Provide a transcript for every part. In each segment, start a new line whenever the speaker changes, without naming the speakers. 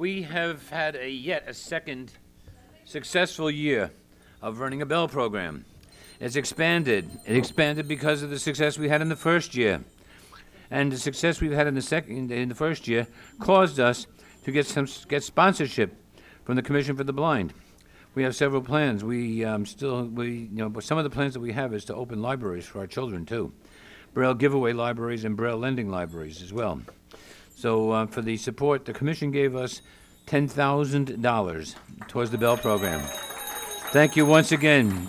We have had yet a second successful year of running a Bell program. It's expanded. It expanded because of the success we had in the first year. And the success we've had in the first year caused us to get sponsorship from the Commission for the Blind. We have several plans. But some of the plans that we have is to open libraries for our children too. Braille giveaway libraries and Braille lending libraries as well. So for the support, the Commission gave us $10,000 towards the Bell program. Thank you once again,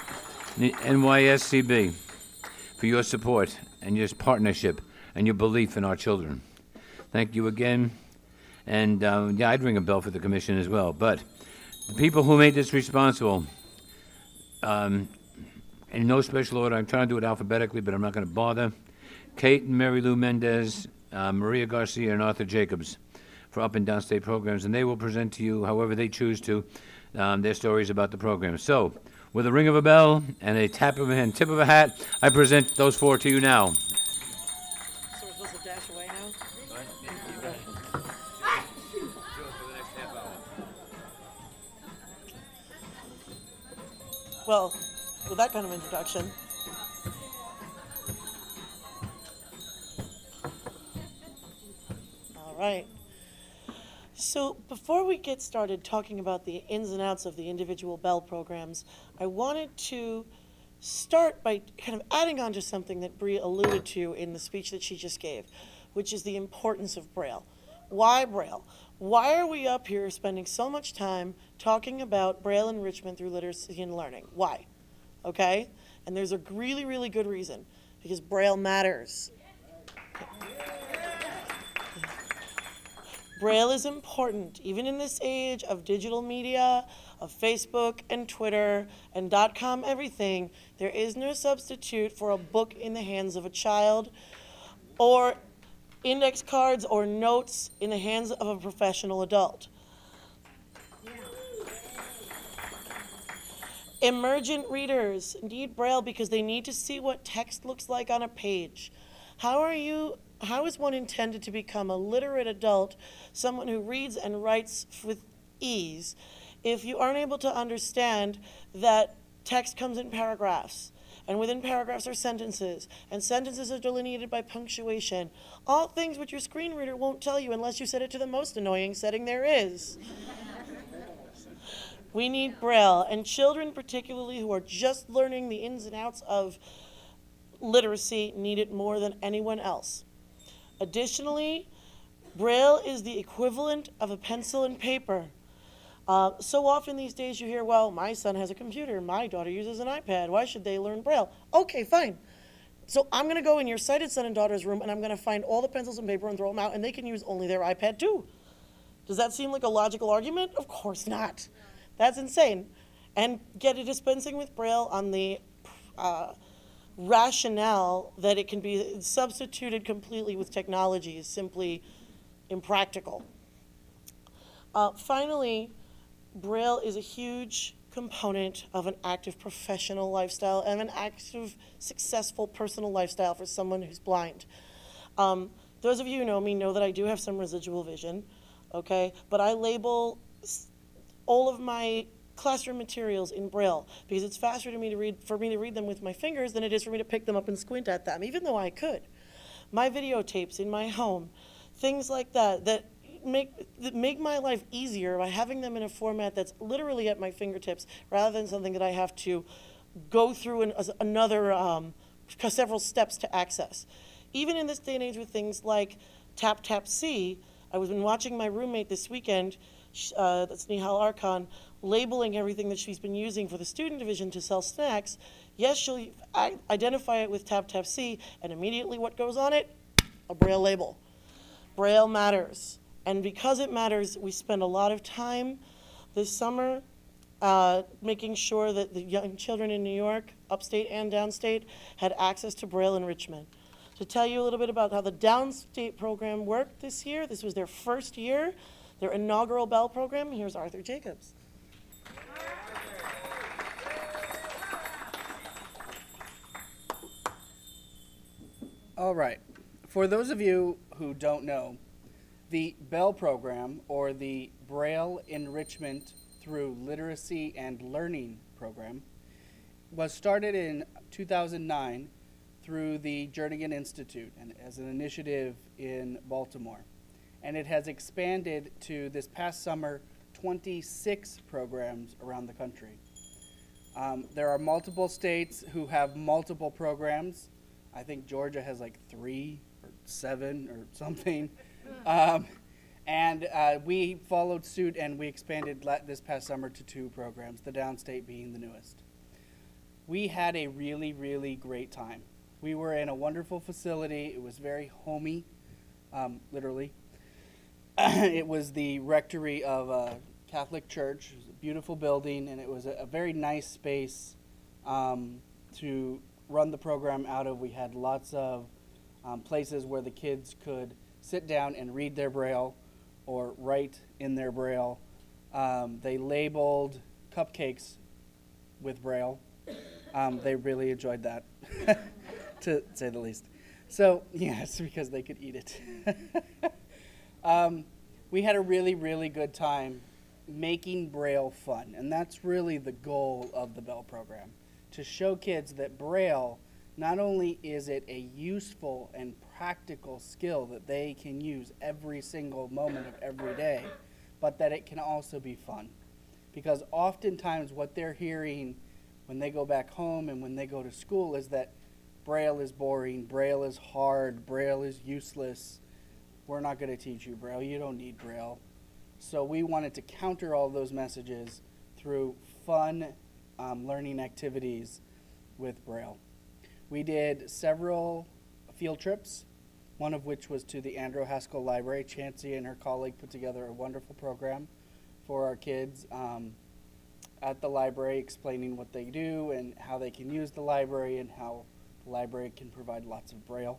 NYSCB, for your support and your partnership and your belief in our children. Thank you again. And I'd ring a bell for the Commission as well. But the people who made this responsible, in no special order, I'm trying to do it alphabetically, but I'm not going to bother. Kate and Mary Lou Mendez, Maria Garcia, and Arthur Jacobs for up and downstate programs, and they will present to you, however they choose to, their stories about the program. So, with a ring of a bell and a tap of a hand, tip of a hat, I present those four to you now.
So we're supposed to dash away now? Well, with that kind of introduction, all right. So before we get started talking about the ins and outs of the individual Bell programs, I wanted to start by kind of adding on to something that Bree alluded to in the speech that she just gave, which is the importance of Braille. Why Braille? Why are we up here spending so much time talking about Braille enrichment through literacy and learning? Why? Okay? And there's a really, really good reason, because Braille matters. Braille is important, even in this age of digital media, of Facebook and Twitter and .com everything. There is no substitute for a book in the hands of a child, or index cards or notes in the hands of a professional adult. Emergent readers need Braille because they need to see what text looks like on a page. How is one intended to become a literate adult, someone who reads and writes with ease, if you aren't able to understand that text comes in paragraphs, and within paragraphs are sentences, and sentences are delineated by punctuation, all things which your screen reader won't tell you unless you set it to the most annoying setting there is. We need Braille, and children particularly who are just learning the ins and outs of literacy need it more than anyone else. Additionally, Braille is the equivalent of a pencil and paper. So often these days you hear, well, my son has a computer, my daughter uses an iPad, why should they learn Braille? Okay, fine. So I'm going to go in your sighted son and daughter's room and I'm going to find all the pencils and paper and throw them out, and they can use only their iPad too. Does that seem like a logical argument? Of course not. That's insane. And get a dispensing with Braille on the rationale that it can be substituted completely with technology is simply impractical. Finally, Braille is a huge component of an active professional lifestyle and an active, successful personal lifestyle for someone who's blind. Those of you who know me know that I do have some residual vision, okay? But I label all of my classroom materials in Braille because it's faster for me to read them with my fingers than it is for me to pick them up and squint at them, even though I could. My videotapes in my home, things like that make my life easier by having them in a format that's literally at my fingertips rather than something that I have to go through several steps to access. Even in this day and age with things like Tap-Tap-See, I was been watching my roommate this weekend, that's Nihal Arkan, labeling everything that she's been using for the student division to sell snacks. Yes, she'll identify it with Tap-Tap-See, and immediately what goes on it? A Braille label. Braille matters. And because it matters, we spend a lot of time this summer making sure that the young children in New York, upstate and downstate, had access to Braille enrichment. To tell you a little bit about how the downstate program worked this year, this was their first year, their inaugural Bell program. Here's Arthur Jacobs.
All right. For those of you who don't know, The Bell program, or the Braille Enrichment through Literacy and Learning program, was started in 2009 through the Jernigan Institute and as an initiative in Baltimore. And it has expanded to, this past summer, 26 programs around the country. There are multiple states who have multiple programs. I think Georgia has like 3 or 7 or something. We followed suit and we expanded this past summer to 2 programs, the downstate being the newest. We had a really, really great time. We were in a wonderful facility. It was very homey, literally. It was the rectory of a Catholic church. It was a beautiful building, and it was a very nice space to run the program out of. We had lots of places where the kids could sit down and read their Braille or write in their Braille. They labeled cupcakes with Braille. They really enjoyed that, to say the least. So, yes, because they could eat it. We had a really, really good time making Braille fun, and that's really the goal of the Bell program, to show kids that Braille, not only is it a useful and practical skill that they can use every single moment of every day, but that it can also be fun. Because oftentimes what they're hearing when they go back home and when they go to school is that Braille is boring, Braille is hard, Braille is useless. We're not going to teach you Braille. You don't need Braille. So we wanted to counter all those messages through fun learning activities with Braille. We did several field trips, one of which was to the Andrew Haskell Library. Chancey and her colleague put together a wonderful program for our kids at the library, explaining what they do and how they can use the library and how the library can provide lots of Braille.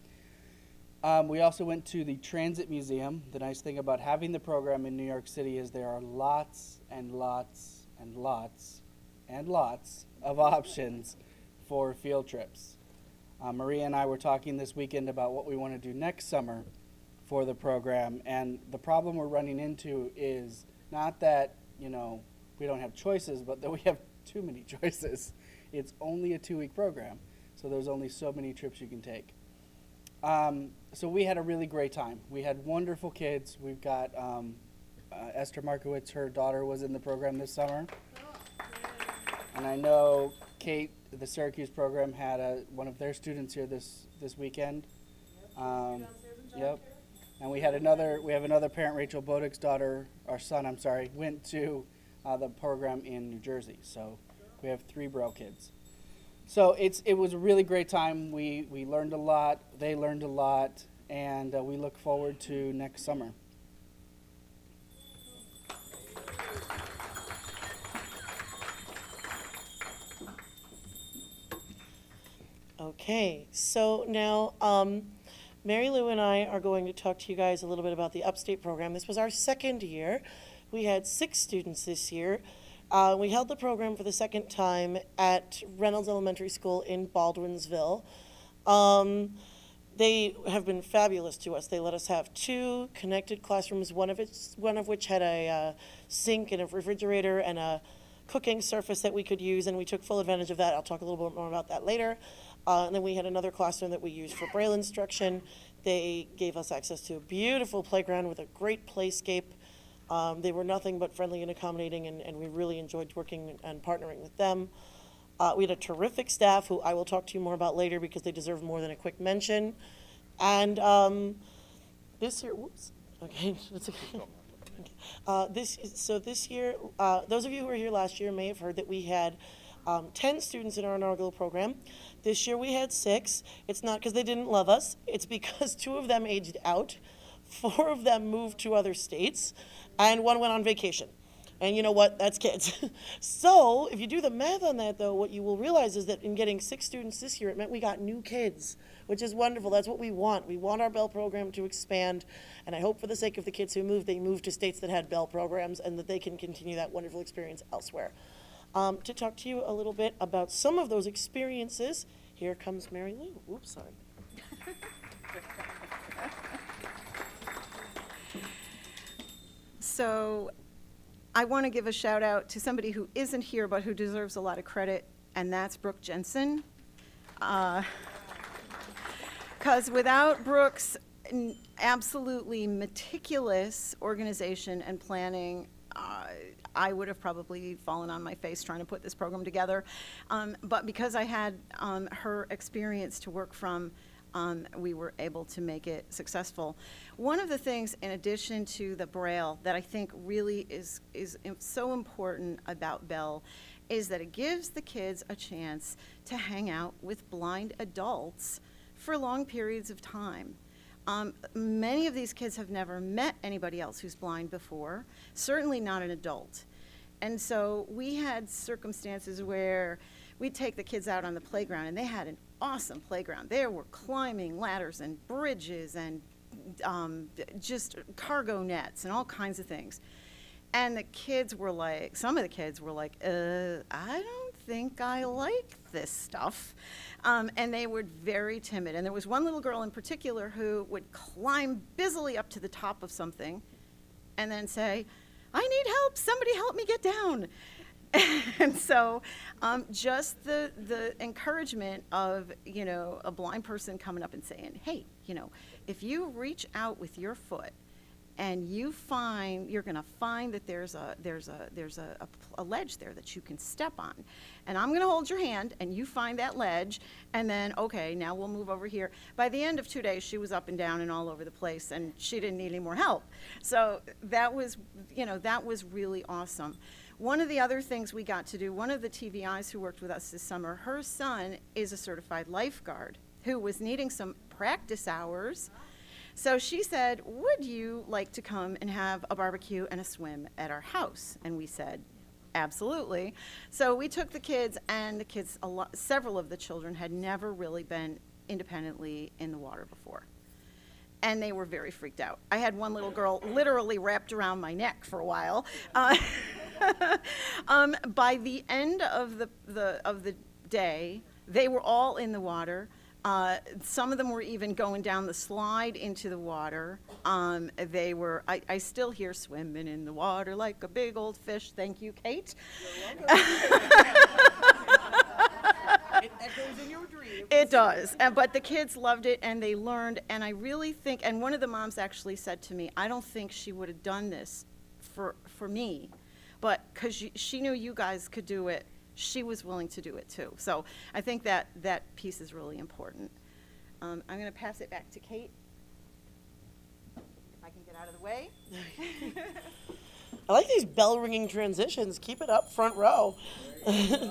We also went to the Transit Museum. The nice thing about having the program in New York City is there are lots and lots and lots and lots of options for field trips. Maria and I were talking this weekend about what we want to do next summer for the program, and the problem we're running into is not that, we don't have choices, but that we have too many choices. It's only a 2-week program, so there's only so many trips you can take. So we had a really great time. We had wonderful kids. We've got Esther Markowitz, her daughter was in the program this summer. And I know Kate, the Syracuse program, had one of their students here this weekend. Yep. And we have another parent, Rachel Bodick's daughter, our son, went to the program in New Jersey. So we have 3 Braille kids. So it was a really great time. We learned a lot, they learned a lot, and we look forward to next summer.
Okay, so now Mary Lou and I are going to talk to you guys a little bit about the Upstate program. This was our 2nd year. We had 6 students this year. We held the program for the 2nd time at Reynolds Elementary School in Baldwinsville. They have been fabulous to us. They let us have 2 connected classrooms, one of which had a sink and a refrigerator and a cooking surface that we could use, and we took full advantage of that. I'll talk a little bit more about that later. And then we had another classroom that we used for Braille instruction. They gave us access to a beautiful playground with a great playscape. They were nothing but friendly and accommodating, and we really enjoyed working and partnering with them. We had a terrific staff who I will talk to you more about later because they deserve more than a quick mention. And this year, whoops, okay, that's okay. This year, those of you who were here last year may have heard that we had 10 students in our inaugural program. This year we had 6. It's not because they didn't love us. It's because 2 of them aged out, 4 of them moved to other states, and 1 went on vacation. And you know what? That's kids. So if you do the math on that, though, what you will realize is that in getting 6 students this year, it meant we got new kids, which is wonderful. That's what we want. We want our Bell program to expand, and I hope for the sake of the kids who moved, they move to states that had Bell programs and that they can continue that wonderful experience elsewhere. To talk to you a little bit about some of those experiences, here comes Mary Lou. Oops, sorry.
So I want to give a shout out to somebody who isn't here but who deserves a lot of credit, and that's Brooke Jensen. Because without Brooke's absolutely meticulous organization and planning, I would have probably fallen on my face trying to put this program together. But because I had her experience to work from, we were able to make it successful. One of the things, in addition to the Braille, that I think really is so important about Bell is that it gives the kids a chance to hang out with blind adults for long periods of time. Many of these kids have never met anybody else who's blind before, certainly not an adult. And so we had circumstances where we'd take the kids out on the playground, and they had an awesome playground. They were climbing ladders and bridges and just cargo nets and all kinds of things. And the kids were like, some of the kids were like, I don't think I like this stuff. And they were very timid. And there was one little girl in particular who would climb busily up to the top of something and then say, I need help, somebody help me get down. And so just the encouragement of, a blind person coming up and saying, hey, if you reach out with your foot and you're going to find that there's a ledge there that you can step on. And I'm going to hold your hand, and you find that ledge, and then, okay, now we'll move over here. By the end of 2 days, she was up and down and all over the place, and she didn't need any more help. So that was really awesome. One of the other things we got to do, one of the TVIs who worked with us this summer, her son is a certified lifeguard who was needing some practice hours. So she said, would you like to come and have a barbecue and a swim at our house? And we said, absolutely. So we took the kids, and several of the children had never really been independently in the water before. And they were very freaked out. I had one little girl literally wrapped around my neck for a while. By the end of the day, they were all in the water. Some of them were even going down the slide into the water. I still hear swimming in the water like a big old fish. Thank you, Kate.
You're welcome. It echoes in your dreams.
It does. But the kids loved it, and they learned. And I really think, and one of the moms actually said to me, I don't think she would have done this for me, but because she knew you guys could do it, she was willing to do it too. So I think that piece is really important. I'm going to pass it back to Kate. If I can get out of the way.
I like these bell ringing transitions. Keep it up, front row. Okay.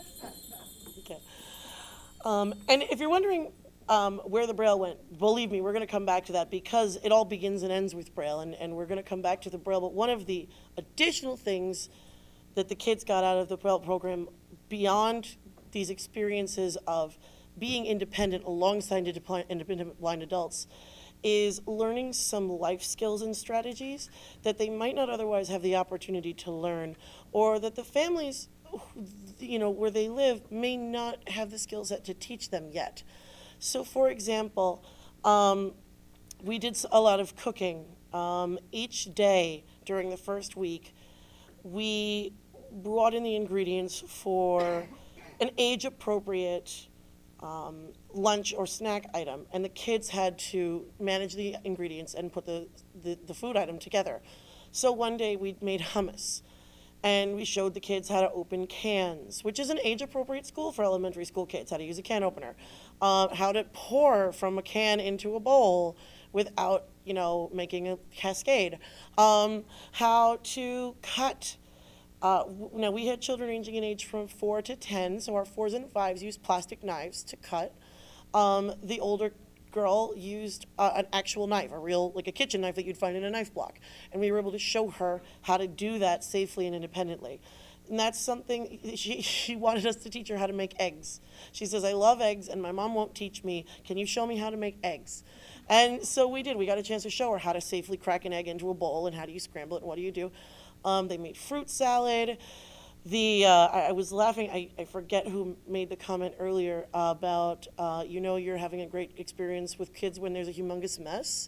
And if you're wondering where the Braille went, believe me, we're going to come back to that because it all begins and ends with Braille, and we're going to come back to the Braille. But one of the additional things that the kids got out of the Braille program beyond these experiences of being independent alongside independent blind adults is learning some life skills and strategies that they might not otherwise have the opportunity to learn, or that the families, where they live may not have the skill set to teach them yet. So for example, we did a lot of cooking. Each day during the first week, we brought in the ingredients for an age-appropriate lunch or snack item, and the kids had to manage the ingredients and put the food item together. So one day we made hummus, and we showed the kids how to open cans, which is an age-appropriate school for elementary school kids, how to use a can opener, how to pour from a can into a bowl without, making a cascade, how to cut. Now, we had children ranging in age from 4 to 10, so our 4s and 5s used plastic knives to cut. The older girl used an actual knife, like a kitchen knife that you'd find in a knife block. And we were able to show her how to do that safely and independently. And that's something, she wanted us to teach her how to make eggs. She says, I love eggs, and my mom won't teach me. Can you show me how to make eggs? And so we did. We got a chance to show her how to safely crack an egg into a bowl, and how do you scramble it, and what do you do. They made fruit salad. I was laughing, I forget who made the comment earlier about, you're having a great experience with kids when there's a humongous mess.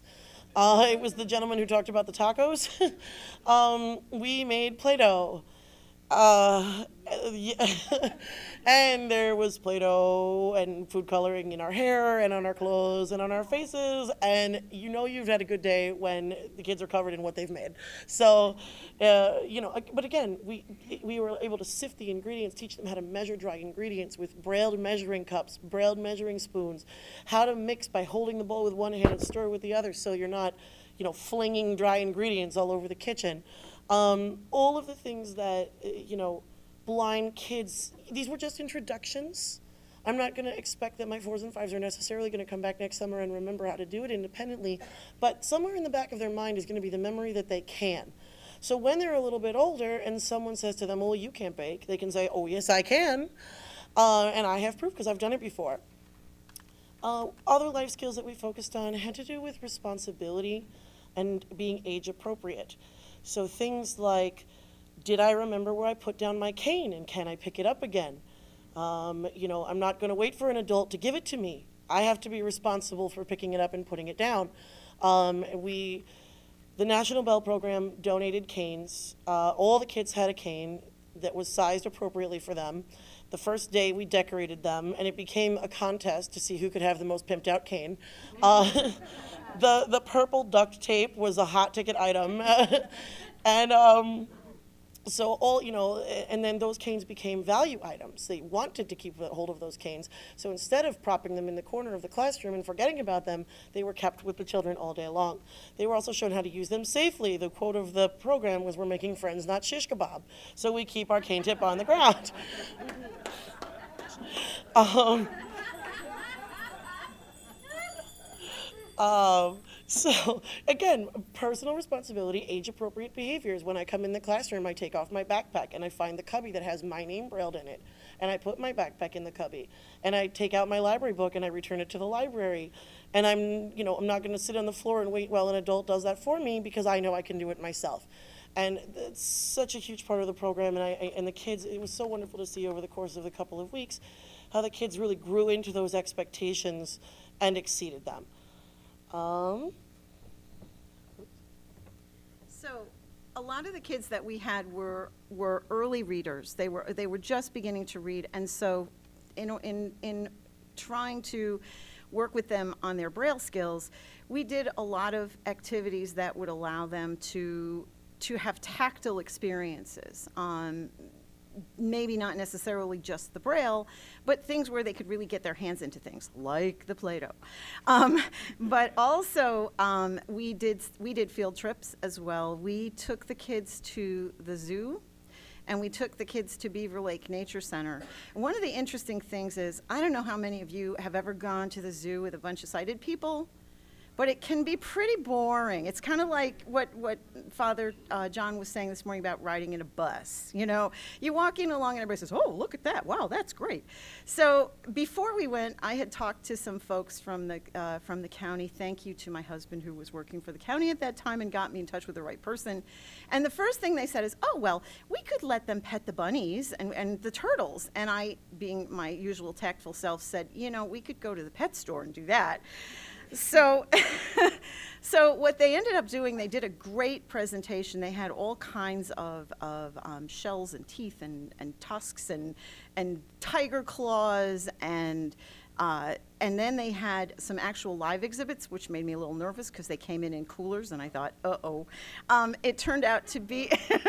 It was the gentleman who talked about the tacos. We made Play-Doh. Yeah. And there was Play-Doh and food coloring in our hair and on our clothes and on our faces. And you know you've had a good day when the kids are covered in what they've made. So, but again, we were able to sift the ingredients, teach them how to measure dry ingredients with brailled measuring cups, brailled measuring spoons, how to mix by holding the bowl with one hand and stir with the other so you're not, flinging dry ingredients all over the kitchen. All of the things that, blind kids, these were just introductions. I'm not going to expect that my 4s and 5s are necessarily going to come back next summer and remember how to do it independently, but somewhere in the back of their mind is going to be the memory that they can. So when they're a little bit older and someone says to them, well, you can't bake, they can say, oh, yes, I can, and I have proof because I've done it before. Other life skills that we focused on had to do with responsibility and being age appropriate. So things like, did I remember where I put down my cane and can I pick it up again? I'm not going to wait for an adult to give it to me. I have to be responsible for picking it up and putting it down. The National Bell Program donated canes. All the kids had a cane that was sized appropriately for them. The first day we decorated them and it became a contest to see who could have the most pimped out cane. The purple duct tape was a hot ticket item. And and then those canes became value items. They wanted to keep a hold of those canes. So instead of propping them in the corner of the classroom and forgetting about them, they were kept with the children all day long. They were also shown how to use them safely. The quote of the program was, we're making friends, not shish kebab. So we keep our cane tip on the ground. So again, personal responsibility, age-appropriate behaviors. When I come in the classroom, I take off my backpack and I find the cubby that has my name brailled in it. And I put my backpack in the cubby. And I take out my library book and I return it to the library. And I'm not going to sit on the floor and wait while an adult does that for me because I know I can do it myself. And it's such a huge part of the program. And the kids, it was so wonderful to see over the course of a couple of weeks how the kids really grew into those expectations and exceeded them.
So a lot of the kids that we had were early readers. They were just beginning to read, and so in trying to work with them on their Braille skills, we did a lot of activities that would allow them to have tactile experiences. Maybe not necessarily just the Braille, but things where they could really get their hands into things, like the Play-Doh. But also, we did field trips as well. We took the kids to the zoo, and we took the kids to Beaver Lake Nature Center. And one of the interesting things is, I don't know how many of you have ever gone to the zoo with a bunch of sighted people, but it can be pretty boring. It's kind of like what Father John was saying this morning about riding in a bus. You're walking along and everybody says, oh, look at that. Wow, that's great. So before we went, I had talked to some folks from the county. Thank you to my husband who was working for the county at that time and got me in touch with the right person. And the first thing they said is, oh, well, we could let them pet the bunnies and the turtles. And I, being my usual tactful self, said, we could go to the pet store and do that. So what they ended up doing, they did a great presentation. They had all kinds of shells and teeth and tusks and tiger claws and then they had some actual live exhibits, which made me a little nervous because they came in coolers, and I thought, uh-oh. It turned out to be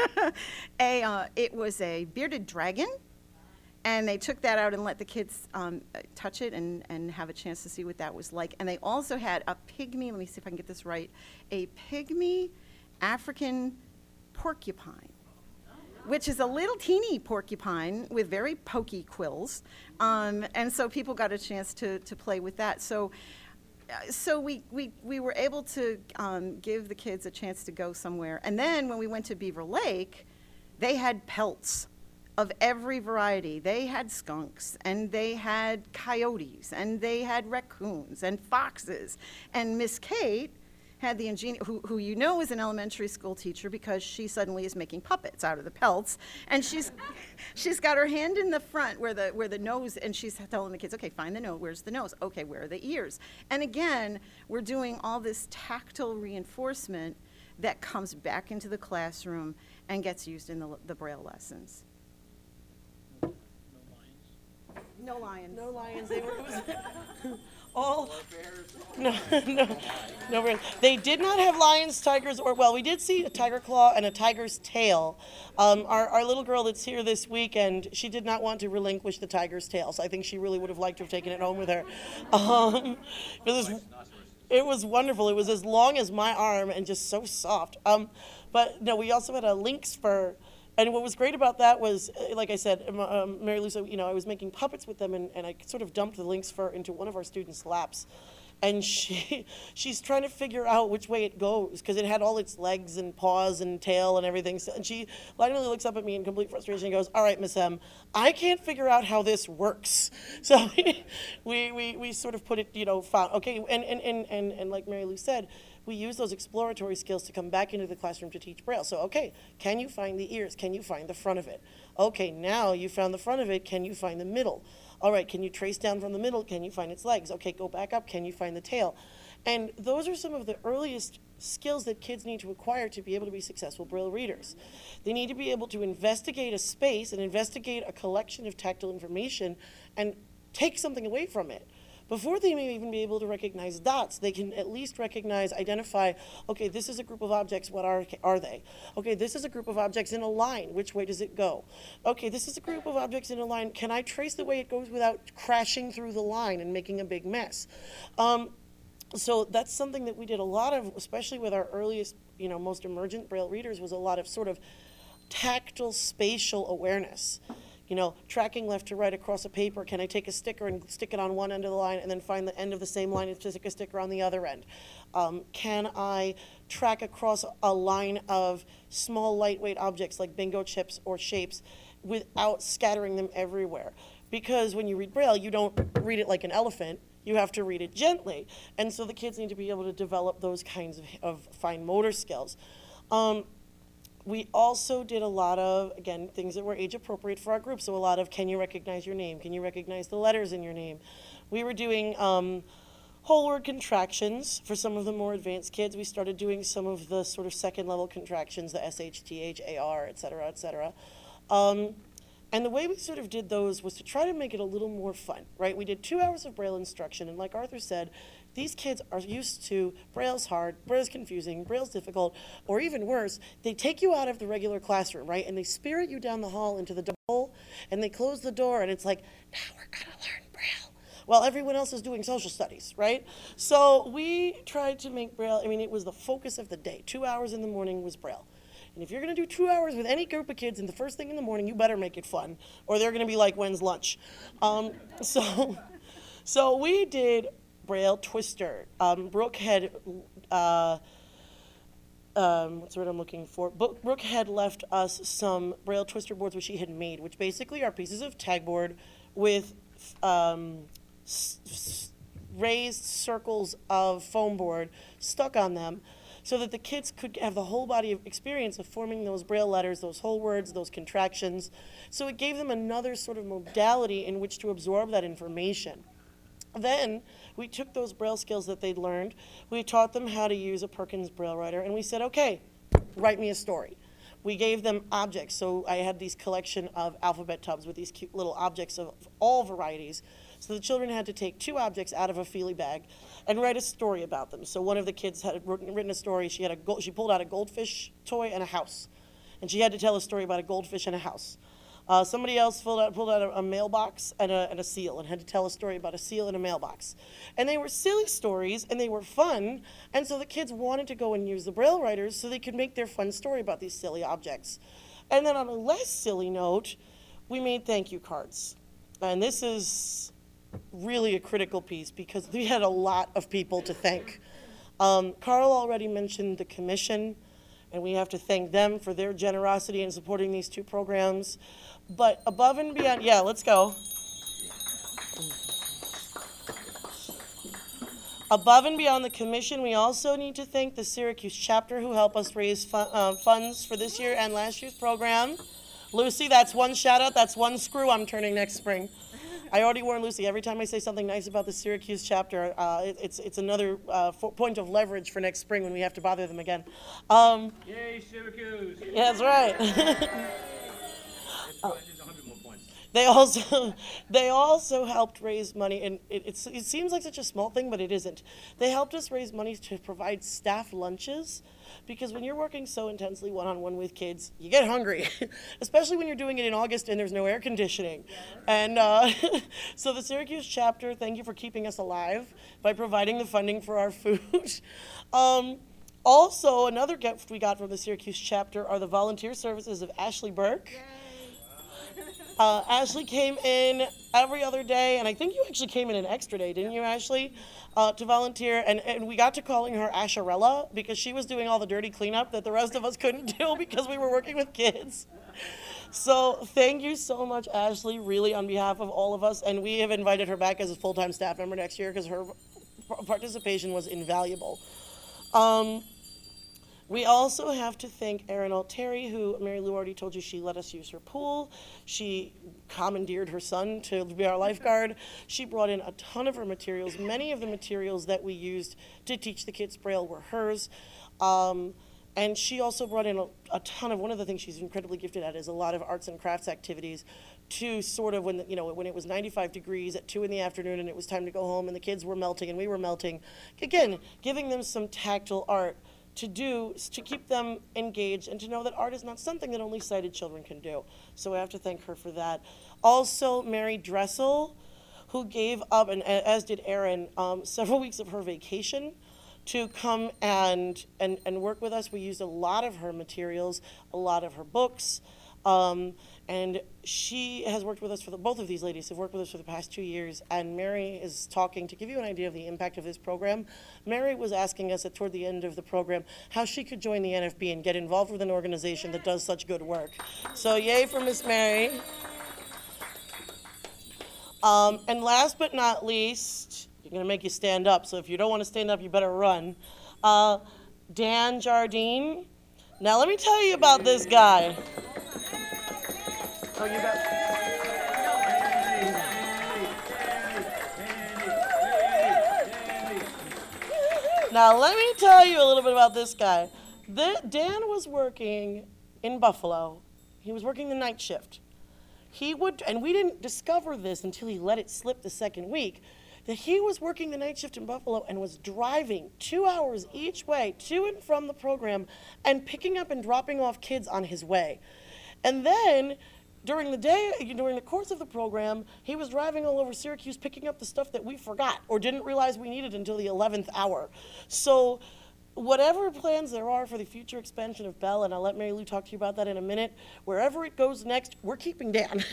it was a bearded dragon. And they took that out and let the kids touch it and have a chance to see what that was like. And they also had a pygmy, let me see if I can get this right, a pygmy African porcupine, which is a little teeny porcupine with very pokey quills. And so people got a chance to play with that. So we were able to give the kids a chance to go somewhere. And then when we went to Beaver Lake, they had pelts of every variety. They had skunks, and they had coyotes, and they had raccoons and foxes. And Miss Kate had the who you know is an elementary school teacher because she suddenly is making puppets out of the pelts, and she's got her hand in the front where the nose, and she's telling the kids, okay, find the nose. Where's the nose? Okay, where are the ears? And again, we're doing all this tactile reinforcement that comes back into the classroom and gets used in the Braille lessons. No lions.
No lions. They were it was all. No, no bears. They did not have lions, tigers, or well, we did see a tiger claw and a tiger's tail. Our little girl that's here this weekend, she did not want to relinquish the tiger's tail, so I think she really would have liked to have taken it home with her. It was wonderful. It was as long as my arm and just so soft. But no, we also had a lynx fur. And what was great about that was, like I said, Mary Lou said, I was making puppets with them, and I sort of dumped the lynx fur into one of our students' laps. And she's trying to figure out which way it goes, because it had all its legs and paws and tail and everything. So, and she finally looks up at me in complete frustration and goes, all right, Miss M, I can't figure out how this works. So we sort of put it, found, okay, and like Mary Lou said, we use those exploratory skills to come back into the classroom to teach Braille. So, okay, can you find the ears? Can you find the front of it? Okay, now you found the front of it, can you find the middle? All right, can you trace down from the middle? Can you find its legs? Okay, go back up, can you find the tail? And those are some of the earliest skills that kids need to acquire to be able to be successful Braille readers. They need to be able to investigate a space and investigate a collection of tactile information and take something away from it. Before they may even be able to recognize dots, they can at least identify, okay, this is a group of objects, what are they? Okay, this is a group of objects in a line, which way does it go? Okay, this is a group of objects in a line, can I trace the way it goes without crashing through the line and making a big mess? So that's something that we did a lot of, especially with our earliest, most emergent Braille readers, was a lot of sort of tactile spatial awareness. Tracking left to right across a paper. Can I take a sticker and stick it on one end of the line and then find the end of the same line and stick a sticker on the other end? Can I track across a line of small lightweight objects like bingo chips or shapes without scattering them everywhere? Because when you read Braille, you don't read it like an elephant. You have to read it gently. And so the kids need to be able to develop those kinds of fine motor skills. We also did a lot of, again, things that were age appropriate for our group. So a lot of, can you recognize your name? Can you recognize the letters in your name? We were doing whole word contractions for some of the more advanced kids. We started doing some of the sort of second level contractions, the SH, TH, AR, et cetera, et cetera. And the way we sort of did those was to try to make it a little more fun, right? We did 2 hours of Braille instruction, and like Arthur said, these kids are used to Braille's hard, Braille's confusing, Braille's difficult, or even worse, they take you out of the regular classroom, right? And they spirit you down the hall into the double, and they close the door, and it's like, now we're gonna learn Braille. While everyone else is doing social studies, right? So we tried to make Braille, it was the focus of the day. 2 hours in the morning was Braille. And if you're gonna do 2 hours with any group of kids in the first thing in the morning, you better make it fun, or they're gonna be like, when's lunch? So we did Braille Twister. Brooke had, what's the word I'm looking for? Brooke had left us some Braille Twister boards which she had made, which basically are pieces of tagboard with raised circles of foam board stuck on them, so that the kids could have the whole body of experience of forming those Braille letters, those whole words, those contractions. So it gave them another sort of modality in which to absorb that information. Then we took those Braille skills that they'd learned, we taught them how to use a Perkins Braille writer, and we said, okay, write me a story. We gave them objects, so I had these collection of alphabet tubs with these cute little objects of all varieties. So the children had to take 2 objects out of a feely bag and write a story about them. So one of the kids had written a story. She pulled out a goldfish toy and a house, and she had to tell a story about a goldfish and a house. Somebody else pulled out a mailbox and a seal and had to tell a story about a seal and a mailbox. And they were silly stories, and they were fun, and so the kids wanted to go and use the Braille writers so they could make their fun story about these silly objects. And then on a less silly note, we made thank you cards. And this is really a critical piece because we had a lot of people to thank. Carl already mentioned the commission, and we have to thank them for their generosity in supporting these 2 programs. But above and beyond, yeah, let's go. Above and beyond the commission, we also need to thank the Syracuse chapter who helped us raise funds for this year and last year's program. Lucy, that's one shout out, that's one screw I'm turning next spring. I already warned Lucy, every time I say something nice about the Syracuse chapter, it's another point of leverage for next spring when we have to bother them again.
Yay, Syracuse!
Yeah, that's right.
There's 100 more points.
They also helped raise money, and it seems like such a small thing, but it isn't. They helped us raise money to provide staff lunches, because when you're working so intensely one-on-one with kids, you get hungry, especially when you're doing it in August and there's no air conditioning. And so the Syracuse chapter, thank you for keeping us alive by providing the funding for our food. Also, another gift we got from the Syracuse chapter are the volunteer services of Ashley Burke. Ashley came in every other day, and I think you actually came in an extra day, didn't you, Ashley, to volunteer? And we got to calling her Asherella because she was doing all the dirty cleanup that the rest of us couldn't do because we were working with kids. So thank you so much, Ashley, really on behalf of all of us, and we have invited her back as a full-time staff member next year because her participation was invaluable. We also have to thank Erin Altieri, who Mary Lou already told you she let us use her pool. She commandeered her son to be our lifeguard. She brought in a ton of her materials. Many of the materials that we used to teach the kids Braille were hers. And she also brought in a ton of, one of the things she's incredibly gifted at is a lot of arts and crafts activities to sort of when it was 95 degrees at 2 in the afternoon and it was time to go home and the kids were melting and we were melting. Again, giving them some tactile art to keep them engaged and to know that art is not something that only sighted children can do. So I have to thank her for that. Also, Mary Dressel, who gave up, and as did Erin, several weeks of her vacation to come and work with us. We used a lot of her materials, a lot of her books, and she has worked with us both of these ladies have worked with us for the past 2 years, and Mary is talking, to give you an idea of the impact of this program, Mary was asking us toward the end of the program how she could join the NFB and get involved with an organization that does such good work. So yay for Miss Mary. And last but not least, I'm going to make you stand up, so if you don't want to stand up, you better run. Dan Jardine. Now let me tell you about this guy. Oh, you got... Now let me tell you a little bit about this guy. Dan was working in Buffalo. He was working the night shift. And we didn't discover this until he let it slip the second week, that he was working the night shift in Buffalo and was driving 2 hours each way to and from the program and picking up and dropping off kids on his way. And then during the course of the program, he was driving all over Syracuse picking up the stuff that we forgot or didn't realize we needed until the 11th hour. So whatever plans there are for the future expansion of Bell, and I'll let Mary Lou talk to you about that in a minute, wherever it goes next, we're keeping Dan.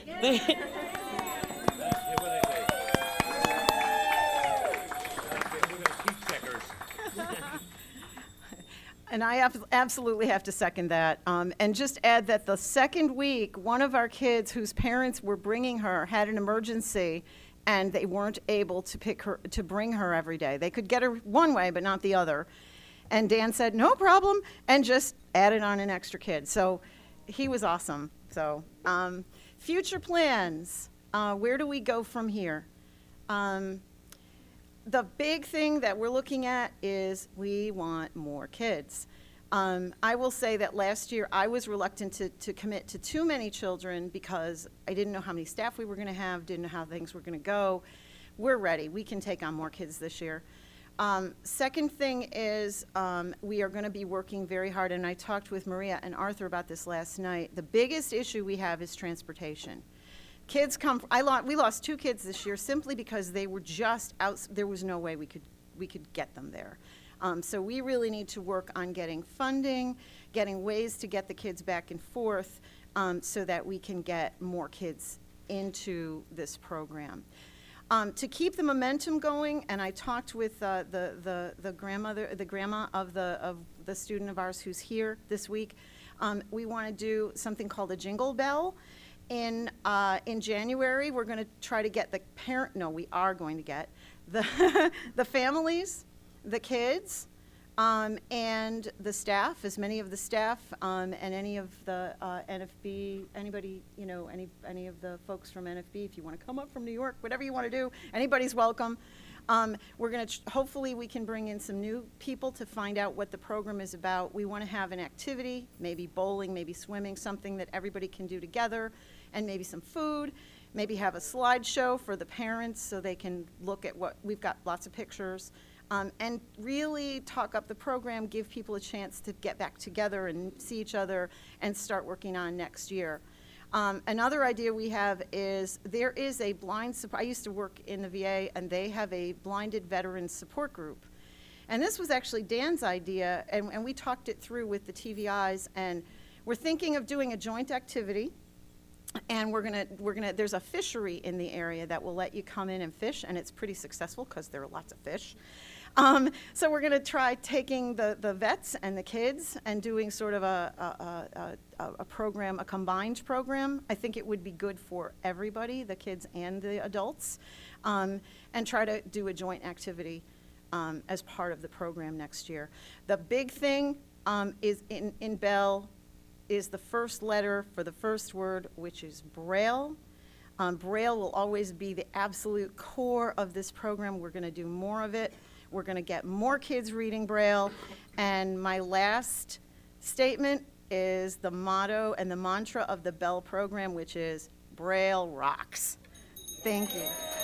And I absolutely have to second that. And just add that the second week, one of our kids whose parents were bringing her had an emergency, and they weren't able to bring her every day. They could get her one way, but not the other. And Dan said, no problem, and just added on an extra kid. So he was awesome. So future plans, where do we go from here? The big thing that we're looking at is we want more kids. I will say that last year I was reluctant to commit to too many children because I didn't know how many staff we were going to have, didn't know how things were going to go. We're ready. We can take on more kids this year. Second thing is we are going to be working very hard, and I talked with Maria and Arthur about this last night. The biggest issue we have is transportation. Kids we lost 2 kids this year simply because they were just out. There was no way we could get them there. So we really need to work on getting funding, getting ways to get the kids back and forth so that we can get more kids into this program. To keep the momentum going, and I talked with the grandma of the student of ours who's here this week. We want to do something called a Jingle Bell. In January, we're going to try to get we are going to get the families, the kids, and the staff, as many of the staff, and any of the NFB, anybody, you know, any of the folks from NFB, if you want to come up from New York, whatever you want to do, anybody's welcome. We're going to, hopefully we can bring in some new people to find out what the program is about. We want to have an activity, maybe bowling, maybe swimming, something that everybody can do together, and maybe some food. Maybe have a slideshow for the parents so they can look at what, we've got lots of pictures, and really talk up the program, give people a chance to get back together and see each other and start working on next year. Another idea we have is there is a blind support. I used to work in the VA, and they have a blinded veterans support group. And this was actually Dan's idea, and we talked it through with the TVIs, and we're thinking of doing a joint activity. And there's a fishery in the area that will let you come in and fish, and it's pretty successful because there are lots of fish. So we're going to try taking the vets and the kids and doing sort of a program, a combined program. I think it would be good for everybody, the kids and the adults, and try to do a joint activity as part of the program next year. The big thing is in Bell is the first letter for the first word, which is Braille. Braille will always be the absolute core of this program. We're going to do more of it. We're going to get more kids reading Braille. And my last statement is the motto and the mantra of the Bell program, which is Braille rocks. Thank you.